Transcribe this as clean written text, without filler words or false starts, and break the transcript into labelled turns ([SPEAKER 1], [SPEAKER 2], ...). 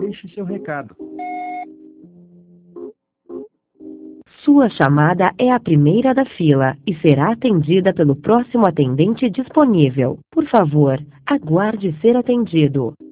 [SPEAKER 1] Deixe seu recado.
[SPEAKER 2] Sua chamada é a primeira da fila e será atendida pelo próximo atendente disponível. Por favor, aguarde ser atendido.